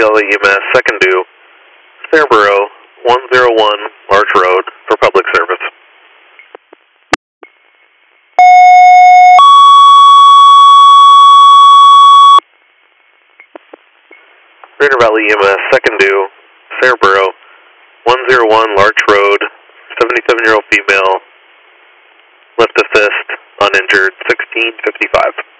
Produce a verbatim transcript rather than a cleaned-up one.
Valley E M S, second due, Scarborough, one oh one Larch Road for public service. Greater Valley E M S, second due, Scarborough, one oh one Larch Road, seventy-seven-year-old female, left assist, uninjured, sixteen fifty-five.